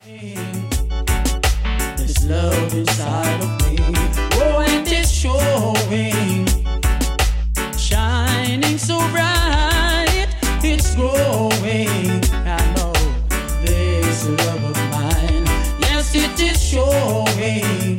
This love inside of me, oh, and it's showing, shining so bright, it's growing. I know this love of mine, yes, it is showing.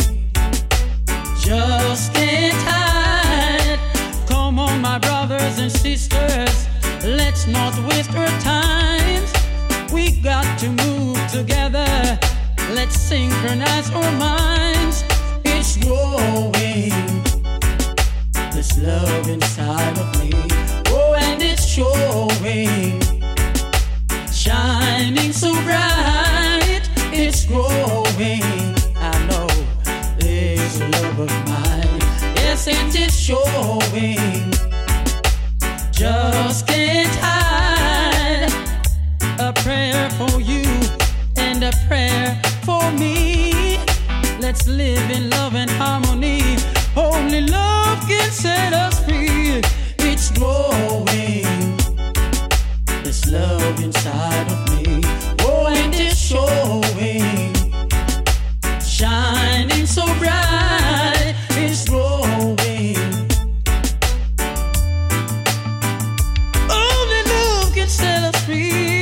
Just can't hide. Come on, my brothers and sisters, let's not waste our time. We got to move together. Let's synchronize our minds. It's growing, this love inside of me. Oh, and it's showing, shining so bright. It's growing. I know this love of mine. Yes, it is showing. Just can't hide. A prayer for you and a prayer for me. Let's live in love and harmony. Only love can set us free. It's growing, this love inside of me. Oh, and it's showing, shining so bright. It's growing. Only love can set us free.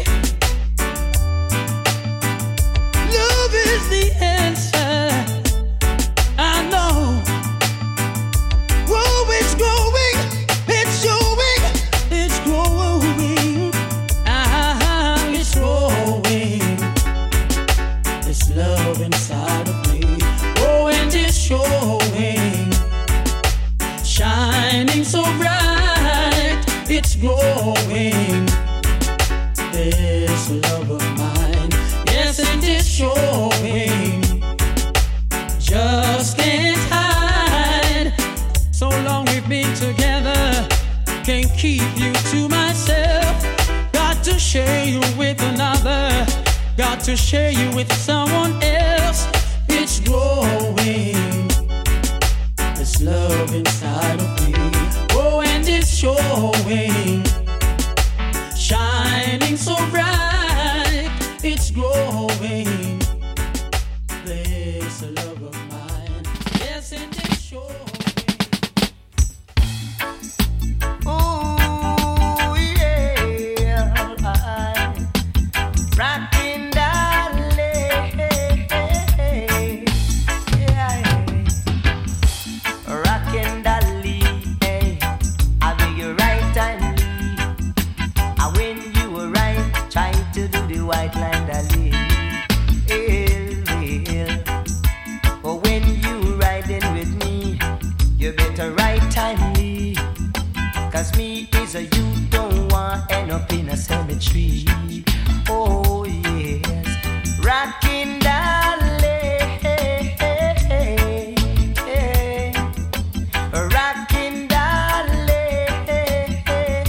The answer, I know. Whoa, it's growing, it's showing, it's growing. It's growing, this love inside of me. Oh, and it's showing, shining so bright. It's growing, this love of mine. Yes, it is showing. Just can't hide. So long we've been together, can't keep you to myself. Got to share you with another, got to share you with someone else. It's growing, this love inside of me. Oh, and it's showing, shining so bright. It's growing, this love of mine. Yes, it is showing. Oh, yeah, rockin' darling, yeah, rockin' darling, hey, I'll be your right hand lead. And when you were right, try to do the white line, darling. But when you riding with me, you better ride timely. 'Cause me is a you don't want end up in a cemetery. Oh yes, rockin' darling, rockin' darling.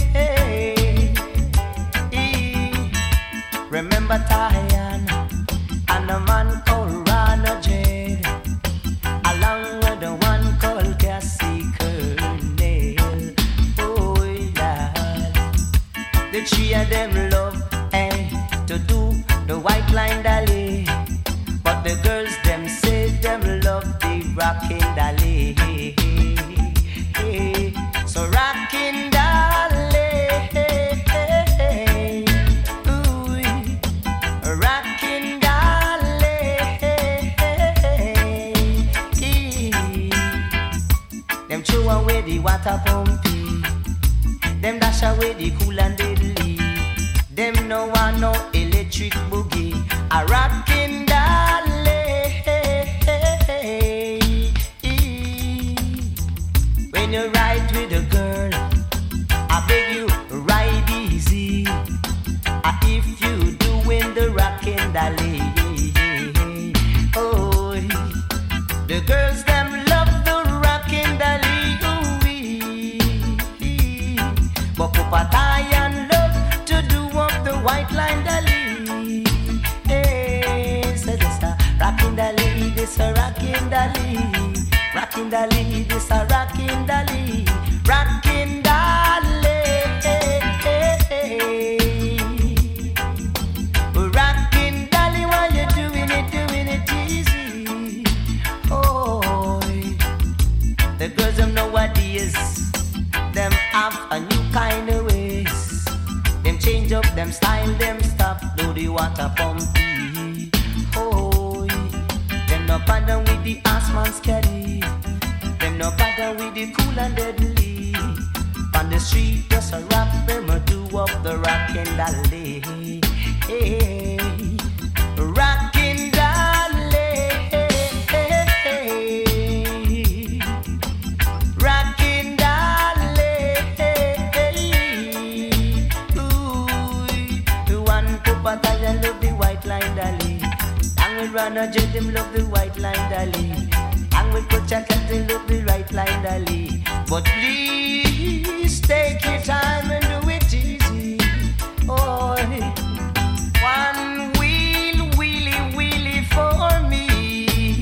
Remember Tyan and a man called Rana Jade, along with the one called Cassie Kernel. Oh Lord, the three of them love to do the white line dolly, but the girls them say them love the rockin' dolly. So rockin' dolly, ooh, rockin' dolly. Them throw away the water pumpy, them dash away the cool and deadly. Them no want no electric boogie. A rockin' dolly. When you ride with a girl, I beg you ride easy. If you doing the rockin' dolly, oh, the girls them love the rockin' dolly. But Papa Tyan love to do up the white line dolly. Hey, so this a rockin' dolly, this a rockin' dolly, rockin' dolly, this a rockin' dolly, rockin' dolly, rockin' dolly, what you while them stop do the water pumpy. Oh, them no bother with the assman's caddy. Them no bother with the cool and deadly. On the street just a rock, them a do up the rockin' dolly. Hey, rockin' dolly, rockin' dolly. Ooh, the one Papa Tiger love the white line dolly. And with Rana Jet them love the white line dolly. And with Coach Cat they love the right line dolly. But please take your time and do it easy. Oh, one wheel, wheelie, wheelie for me.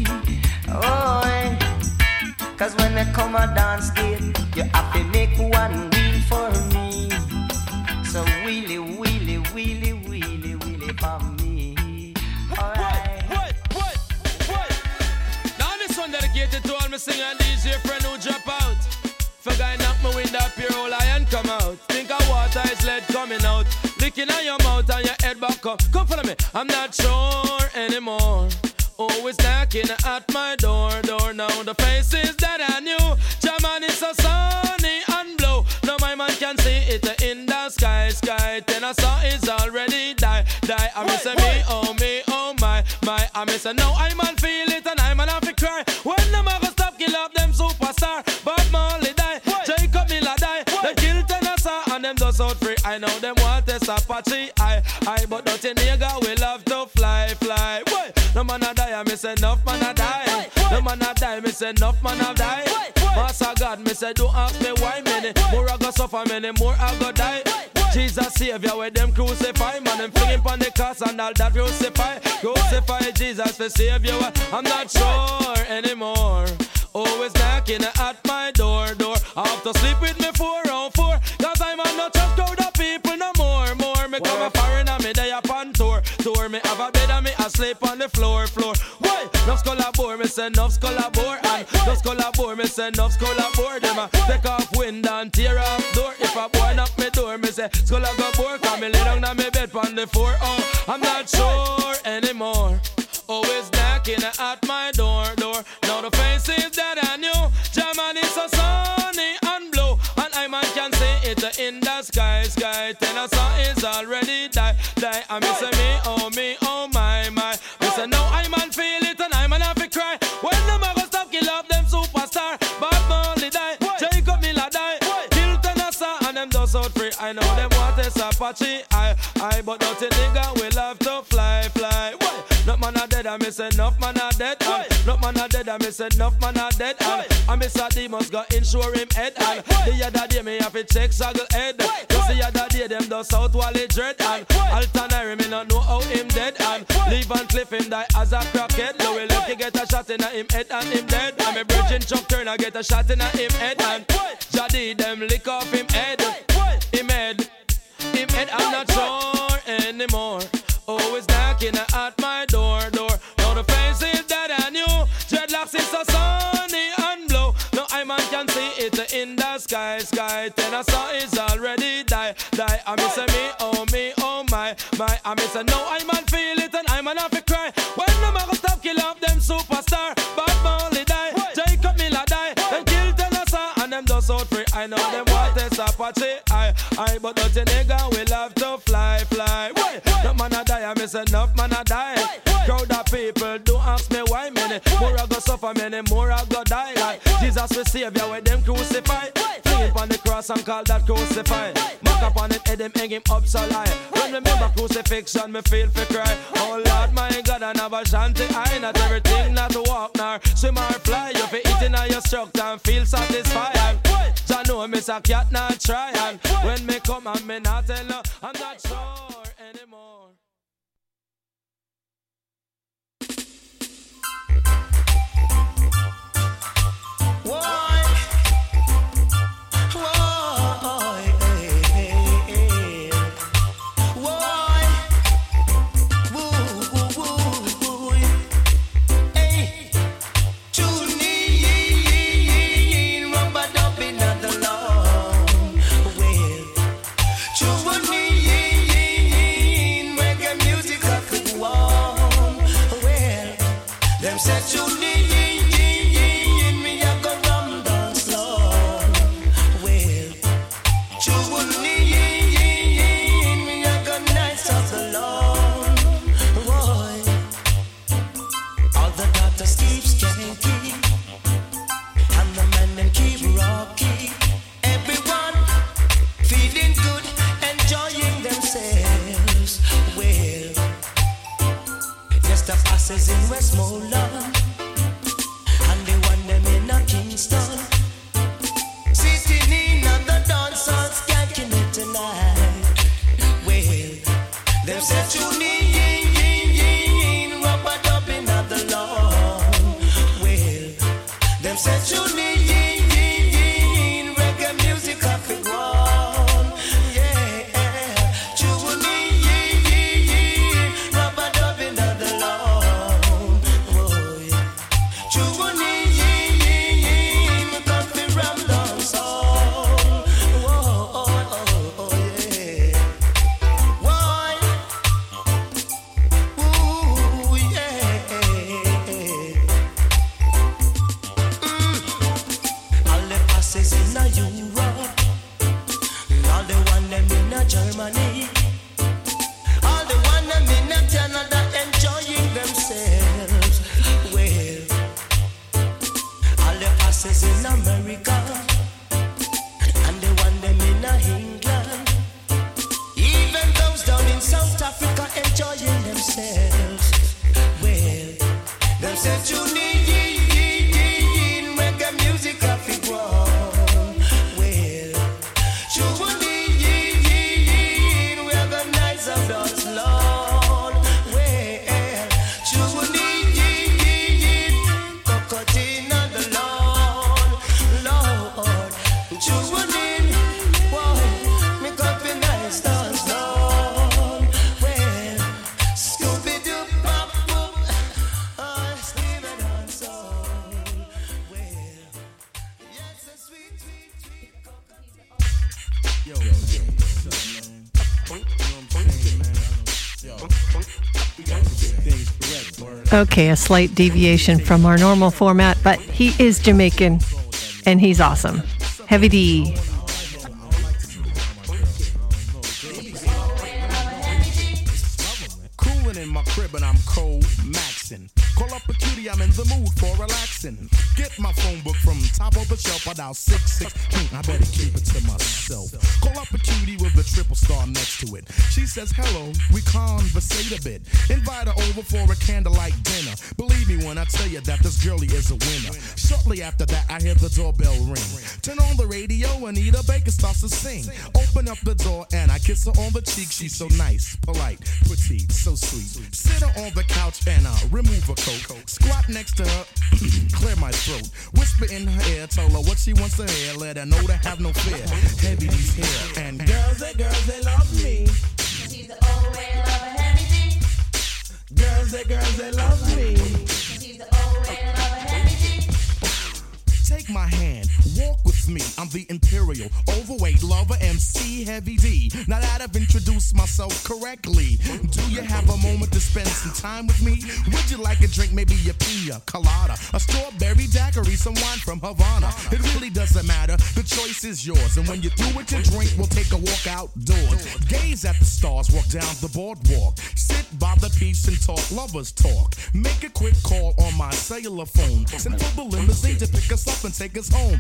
Oh, cause when I come a dance gate, you have to make one wheel for me. So wheelie, wheelie, wheelie, wheelie, wheelie for me. Alright. What? Now this one dedicated to all my singer and DJ friend who drop out. If a guy knock my window up, your whole iron come out. Think of water is lead coming out. Licking on your mouth and your head back up. Come follow me, I'm not sure anymore. Always knocking at my door. Now the faces that I knew. German is so sunny and blue. Now my man can see it in the sky. Then I saw it's already die. I miss me, oh my. I miss no, I man feel it and I man have to cry. When the mother stop kill up them superstar. But Molly die, Jacob Miller die. They kill Tennessee and them just out free. I know them want test Apache. I but not a nigga will love to fly. Boy, no man a die, I miss enough man a die. No man a die, miss enough man a die. Master God, me say don't ask me why many more I go suffer, many more I go die. Jesus Savior with them crucify, man them flinging pon the cross and all that crucify Jesus for Savior. I'm not sure anymore. Always knocking at my door. I have to sleep with me 404. Cause I'm on no trust crowd of people no more. Me come a foreigner, me day upon tour. Me have a bed and me asleep on the floor. Why? Nuff collabore, me say nuff collabore. And nuff collabore, me say nuff collabore. Them a take off window and tear off door. If a boy knock me door, me say skull a go bore. Cause me lay down on me bed on the floor. Oh, I'm not sure anymore. Always knocking at my door. Now the faces that I knew. Germany is so sunny and blue. And I man can see it in the sky. Tennessee is already die. I miss me, oh my. Me say no, I man feel it and I man have to cry. When the mother stop kill up them superstar. Bob Marley die, Jacob Miller die. Kill Tennessee and them just out free. I know them want this Apache. I but not a nigga will have to fly. Not man a dead, I miss enough man a dead. Not man a dead, I miss enough man a dead. I miss a demons got insure him head. The other day me have to check Saggle head. Cause the other day them does South Wally dread. Alton I me not know how him dead. Leave and Cliff him die as a crackhead. Louis Lucky get a shot in a him head and him dead. And me Virgin Chuck Turner get a shot in a him head. And Jaddy them lick off him head. Him head, I'm not sure anymore. Always knocking at my door. Now the faces that I knew. Dreadlocks is so sunny and blue. Now I man can see it in the sky. Tennessee is already die. I miss me, oh my. I miss no, I man feel it and I man have to cry. When the man stop kill up them superstar. Bob Marley die, Jacob Miller die. Them kill Tennessee and them just out free. I know them want this Apache. I but not a nigga will have to fly. No man a die, I miss enough man a die. Crowd of people, don't ask me why many more I go suffer, many more I go die. Like Jesus will Savior with them crucify. Fling him on the cross and call that crucify. Mark up on it, head him, hang him up so high. When remember crucifixion, me feel for cry. Oh Lord, my God, I never shanty. I not everything not to walk nor swim or fly. You fi eating on your structure and feel satisfied. Jah know me a cat not try. And when me come and me not tell her, I'm not sure anymore. Them say tune in, me a go rum down slow. Well, tune in, me a go nice off the lawn. Boy, all the daughters keep skanky, and the men them keep rocky. Everyone feeling good, enjoying themselves. Well, yes, the passes in Westmoreland, and they want them in a Kingston. Sitting in at the dance hall, skanking it tonight. Well, them say tune in, rubber dubbing at the lawn. Well, them say tune in, reggae music off the ground. Yeah, tune in, rubber dubbing at the lawn. Boy, tune in, coffee ram down song. Whoa, yeah. Why? Ooh, yeah. All the passes in a Europe, all the one them in a Germany, all the one them in a Canada enjoying themselves. Well, all the passes in America, and the one them in a England, even those down in South Africa enjoying themselves. Well, them say tune in, reggae music off the ground. Well, tune in, we are gonna nice of dance lawn. Well, tune in, cocotin on the lawn, Lord. Tune in, boy, me coffee nice dance lawn. Well, Scooby-Doo, pop, boop, sleep it on soul. Well, yes, a sweet, sweet, sweet cocotin. Okay, a slight deviation from our normal format, but he is Jamaican and he's awesome. Heavy D. Cooling in my crib and I'm cold maxing. Call up a cutie, I'm in the mood for relaxing. Get my phone book from top of the shelf, I dial 66. I better keep it to myself. Call up a cutie with a triple star next to it. She says hello, we conversate a bit. Invite her over for a candlelight dinner. Believe me when I tell you that this girlie is a winner. Shortly after that, I hear the doorbell ring. Turn on the radio, Anita Baker starts to sing. Open up the door and I kiss her on the cheek. She's so nice, polite, petite, so sweet. Sit her on the couch and remove her coat. Squat next to her, clear my throat. Whisper in her ear, tell her what she wants to hear. Let her know to have no fear. Heavy D's here and girls, they love me. She's the old way lover, Heavy D. Girls, they love me. She's the old way lover, Heavy D. Take my hand, walk with me. I'm the imperial, overweight lover, MC Heavy D. Now that I've introduced myself correctly, do you have a moment to spend some time with me? Would you like a drink, maybe a pina colada, a strawberry daiquiri, some wine from Havana? It really doesn't matter, the choice is yours. And when you're through with your drink, we'll take a walk outdoors. Gaze at the stars, walk down the boardwalk. Sit by the beach and talk, lovers talk. Make a quick call on my cellular phone. Send for the limousine to pick us up and take us home.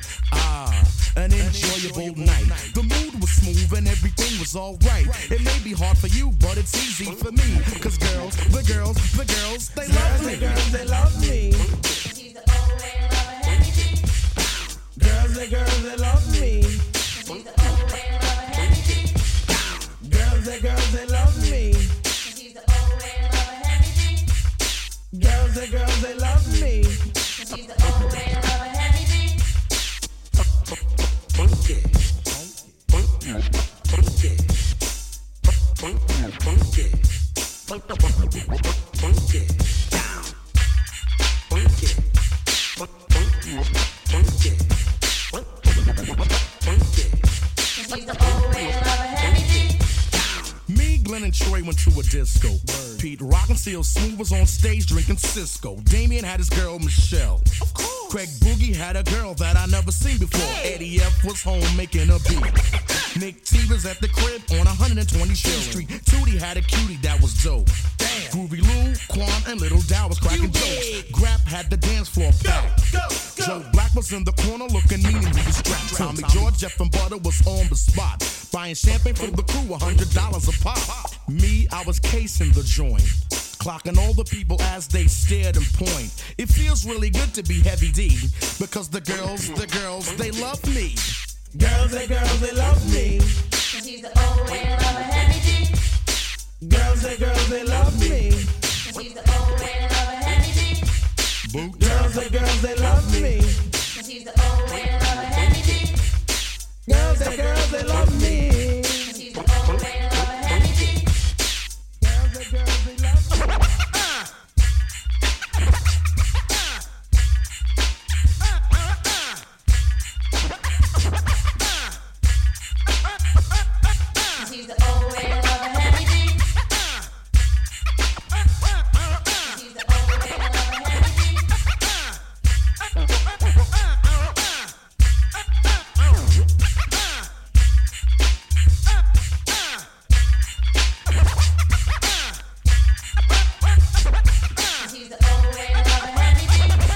An enjoyable night. The mood was smooth and everything was alright. It may be hard for you, but it's easy for me. Cause girls, the girls, they love me. Girls, they love me. She's the old way lover, Heavy D. Girls, they love me. She's the old way lover, Heavy D. Girls, they love me. She's the old way lover, Heavy D. Girls, they love me. She's the old way lover, Heavy D. Funky. went to a disco. Pete Rock and Seal Smooth was on stage drinking Cisco. Damien had his girl Michelle. Of course. Craig Boogie had a girl that I never seen before. Eddie F was home making a beat. Nick T was at the crib on 120th Street. Tootie had a cutie that was dope. Damn. Groovy Lou, Quan, and Little Dow was cracking jokes. Grap had the dance floor packed. Joe Black was in the corner looking mean and he was strapped. Tommy George, Jeff and Butter was on the spot, buying champagne for the crew, $100 a pop. Me, I was casing the joint, clocking all the people as they stared and point. It feels really good to be Heavy D, because the girls, they love me. Girls, they love me. Cause he's the old way lover Heavy D. Girls, they love me. Cause he's the old way lover Heavy D. Girls, they love me. Cause he's the old way lover Heavy D. Girls, they love me. Cause he's the old way lover Heavy D. Girls, they love me. Cause he's the old way lover Heavy D. Cause he's the old way lover Heavy D. Cause he's the old way lover Heavy D.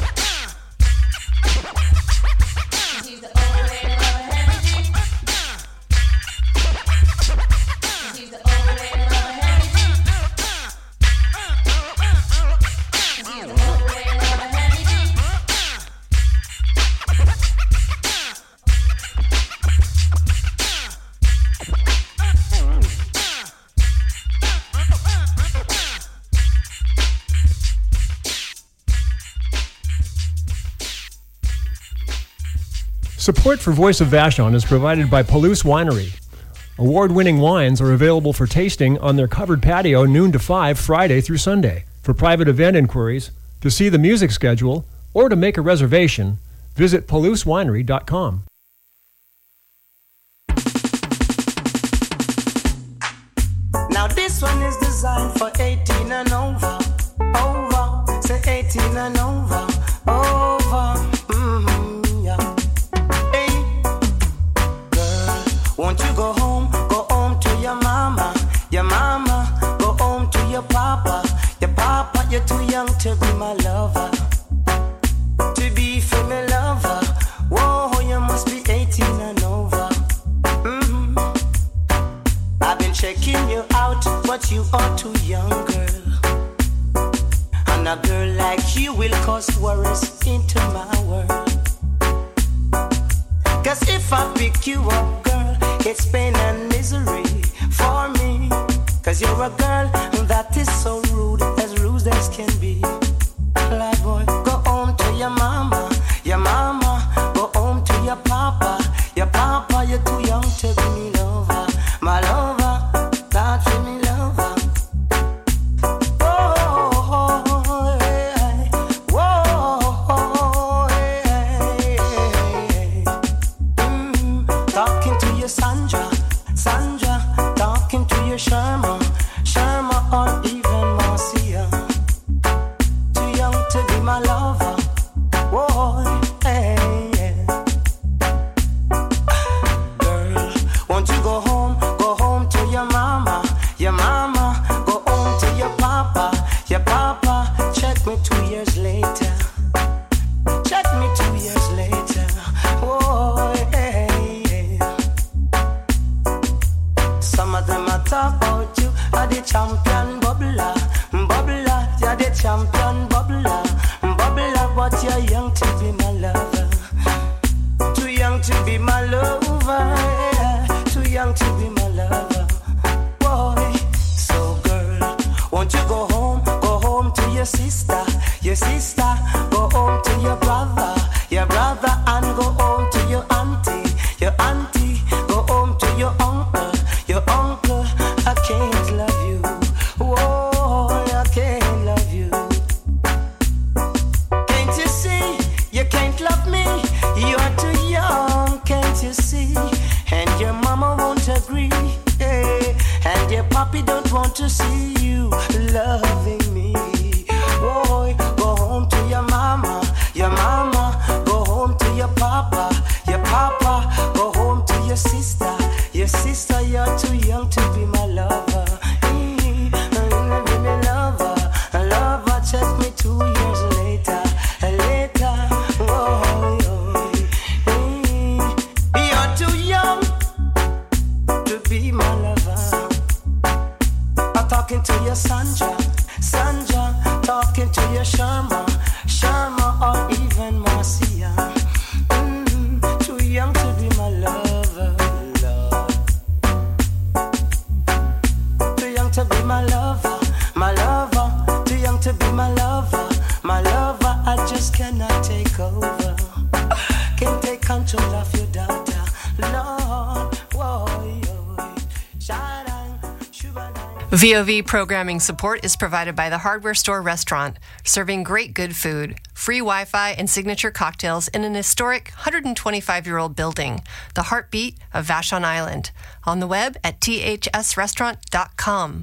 Cause he's the old way lover Heavy D. Cause he's the old way lover Heavy D. Cause he's the old way lover Heavy D. Support for Voice of Vashon is provided by Palouse Winery. Award-winning wines are available for tasting on their covered patio noon to 5 Friday through Sunday. For private event inquiries, to see the music schedule, or to make a reservation, visit palousewinery.com. Now this one is designed for 18 and over. Over, say 18 and over. Over, yeah. Hey, girl, won't you go home to your mama? Your mama, go home to your papa. Your papa, you're too young to be my lover. To be for me lover. Whoa, you must be 18 and over. I've been checking you out, but you are too young, girl. And a girl like you will cause worries into my world. Cause if I pick you up, girl, it's pain and misery for me. Cause you're a girl that is so rude as can be. Like boy, go home to your mama. Your mama, go home to your papa. Your papa, you're too young to be me lover. My lover, not for me lover. Whoa, hey, whoa, hey. Talking to your Sandra, talking to your Sherma, or even Marcia. Too young to be my lover. Whoa, hey. Girl, won't you go home to your mama? Your mama, go home to your papa. Your papa, check me 2 years later. Check me 2 years later. Whoa, hey. Some of them are talk about you are the champion bubbler. Bubbler, you're the champion bubbler. Bubbler, but you're young to be my lover. Too young to be my lover. Yeah. Too young to be my lover. Boy, so girl, won't you go home to your sister. Your sister, go home to your brother. Your brother, and go home to your auntie. Your auntie, go home to your uncle. Your uncle, I can't love you. Whoa, I can't love you. Can't you see? You can't love me. You're too young, can't you see? And your mama won't agree. Yeah. And your papi don't want to see Your sister, you're too young to be my lover. Be my lover. A lover, check me 2 years later. Later, oh, you're too young to be my lover. I'm talking to your Sandra, talking to your Sharma, or even Marcia. Too young to be my lover, love. Too young to be my lover, too young to be my lover, I just cannot take over. Can't take control of your daughter, Lord. Whoa, VOV programming support is provided by the Hardware Store Restaurant, serving great good food, free Wi-Fi, and signature cocktails in an historic 125-year-old building, the heartbeat of Vashon Island. On the web at thsrestaurant.com.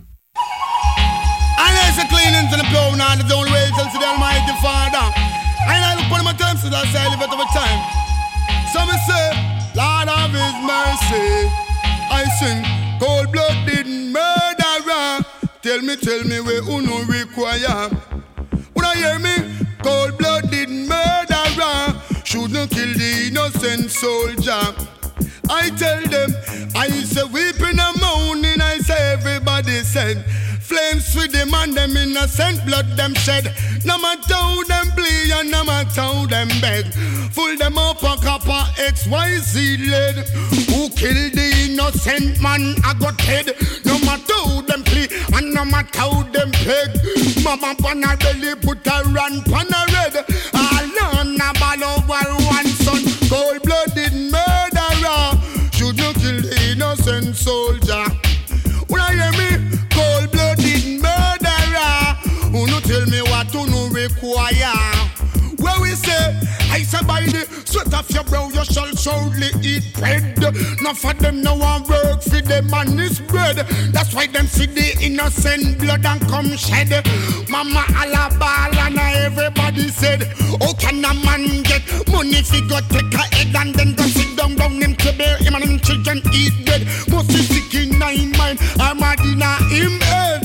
And there's a cleaning to the blow now, the only way till to the Almighty Father. And I look on my time, so that's I live at our time. So me say, Lord of His mercy, I sing cold-blooded murderer. Tell me where uno require. When I hear me, cold-blooded murderer shouldn't kill the innocent soldier. I tell them, I say weeping and moaning, I say everybody said. Flames with them and them innocent blood them shed. No matter how them bleed and no matter how them beg. Full them up a copper XYZ lead. Who killed the innocent man I got head. No matter how them plea and no matter how them beg. Mama pan a belly put a run pan a red. All on a ball over one son. Cold-blooded murderer should not kill the innocent soldier. When I hear me, cold-blooded murderer, who no tell me what to no require. Where we say, I say by the sweat of your brow you shall surely eat bread. Not for them no one work for them and his bread. That's why them see the innocent blood and come shed. Mama Alabala and everybody said, how can a man get money if he go take a head and then go sit down him to bear him and him children eat bread. Must be sick in 9 mind, I'm a dinner him head.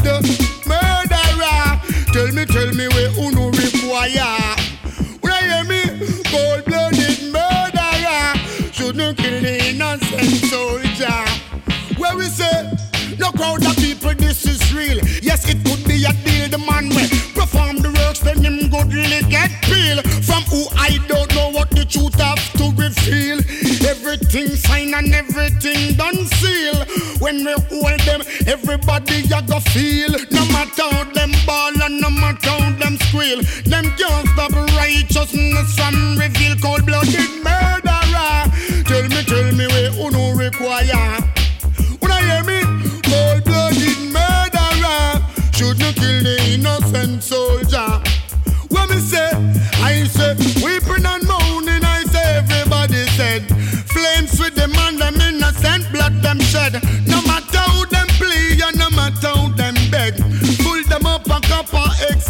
Murderer, tell me where uno require. When I hear me, cold-blooded murderer shouldn't kill the innocent soldier. Where we say, no crowd of people, this is real. Yes, it could be a deal, the man will perform the works, then him goodly get peeled. From who I don't know what the truth have to reveal. Everything fine and everything done seal. When we hold them, everybody a go feel. No matter how them ball and no matter how them squeal, them can't stop righteousness from reveal. Cold-blooded murderer, tell me where uno require. When I hear me, cold-blooded murderer shouldn't kill the innocent soldier. When me say, I say weeping and moaning, I say everybody said. Flames with them and them innocent blood them shed. No matter how them plea and no matter how them beg. Pull them up a copper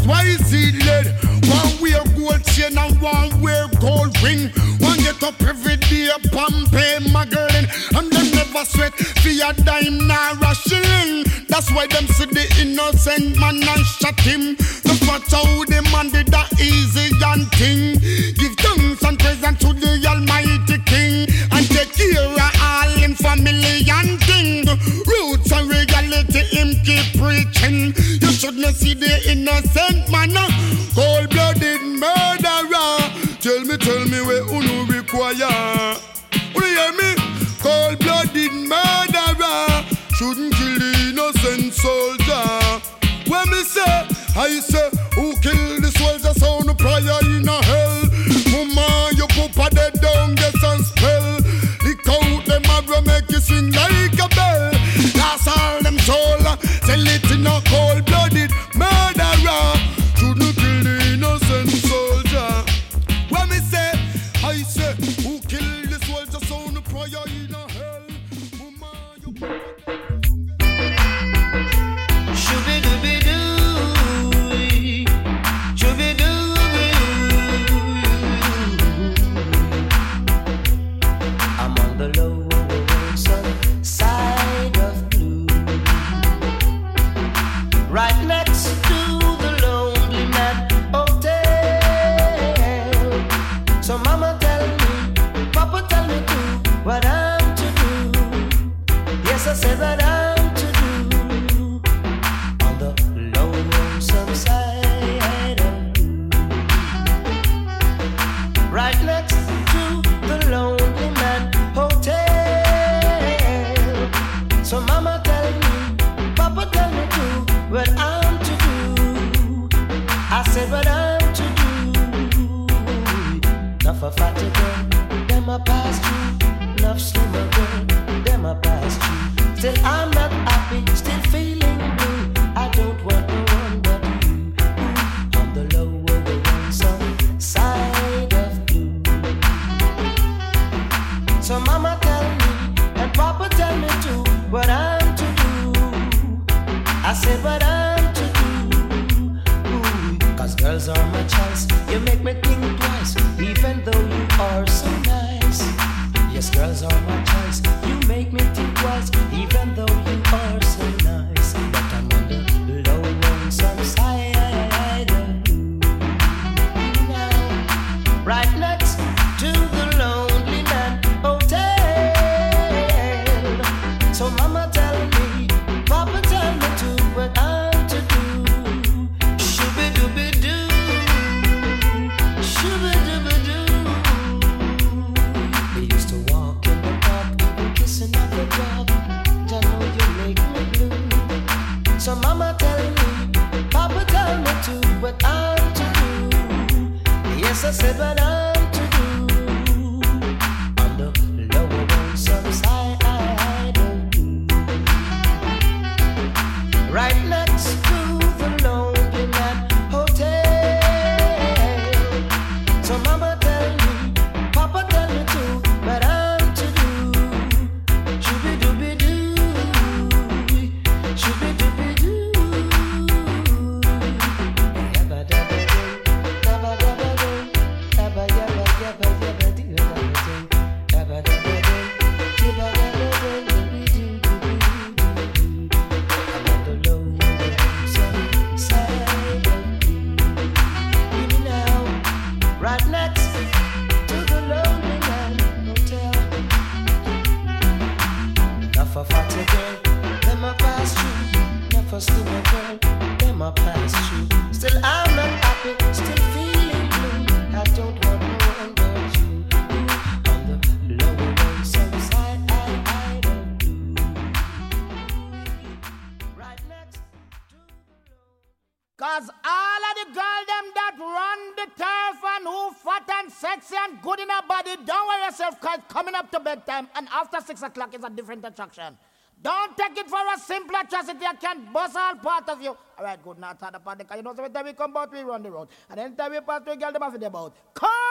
XYZ lead. One wear gold chain and one wear gold ring. One get up every day Pompey muggling. And them never sweat for a dime nor a shilling. That's why them see the innocent man and shot him. The fact how the man did that easy and thing. Give thanks and present to the Almighty King. And take care of all in family and thing. Roots and reality him keep preaching. You shouldn't see the innocent man. Cold-blooded murderer. Tell me where uno require. When you hear me? Cold-blooded murderer shouldn't kill the innocent soldier. When me say, I say, who killed the soldier sound of prayer in a hell? Mama, you papa dead down, get some spell. Lick out them agro, make you swing like a bell. That's all them soul, sell it in a cold-blooded murderer. Shouldn't kill the innocent soldier. When me say, I say, who killed the soldier sound of prayer in a hell? Mama, you papa dead down, get some spell. So mama tell me, papa tell me too, what I'm to do. Yes, I said what I'm to do. On the lonesome side of you, right next to the Lonely Man Hotel. So mama tell me, papa tell me too, what I'm to do. I said what I'm to do. Enough of fatty girl, them a pass through. Enough slimmer girl, them a pass through. Still I'm not happy, still feeling blue. I don't want no one but you. On the lower, the lonesome side of blue. So mama tell me, and papa tell me too, what I'm to do. I said what I'm to do. Ooh, 'cause girls are my choice. You make me think twice, even though you are so nice. Yes, girls are my choice. You make me think twice, even though you are so nice. But I'm on the low lonesome side of you now, right next to the Lonely Man Hotel. So mama tell me, papa tell me too, what I'm to do. Shooby-dooby-doo, shooby-dooby-doo. We used to walk in the park, even kissing at the job. I know you make me blue. So mama tell me, papa tell me too, what I'm to do. Yes, I said what I'm to do. On the lower lonesome side of you, right next to the Lonely Man Hotel. So mama tell me, papa tell me too, what I'm to do. Shooby-dooby-doo, shooby-dooby-doo. Yabba-dabba-doo, dabba-dabba-doo, yabba-yabba-yabba-yabba-doo, yabba-dabba-doo, yabba-dabba-doo, I'm on the lonesome side of you. Hear me now, right next to the Lonely Man Hotel. Enough of fatty girl, them a pass through. Enough of slimmer girl, them a pass through. Still I'm not happy, still feeling blue. I don't want no one but you. On the lower lonesome side of you, right next to the 'cause all of the girls them that run the turf and who fat and sexy and good in her body, don't worry yourself, 'cause coming up to bedtime and after 6 o'clock is a different attraction. Don't take it for a simple atrocity. I can bust all part of you. All right, good night, the party, 'cause you know, so every time we come out, we run the road. And anytime we pass to a girl, them have to about. Come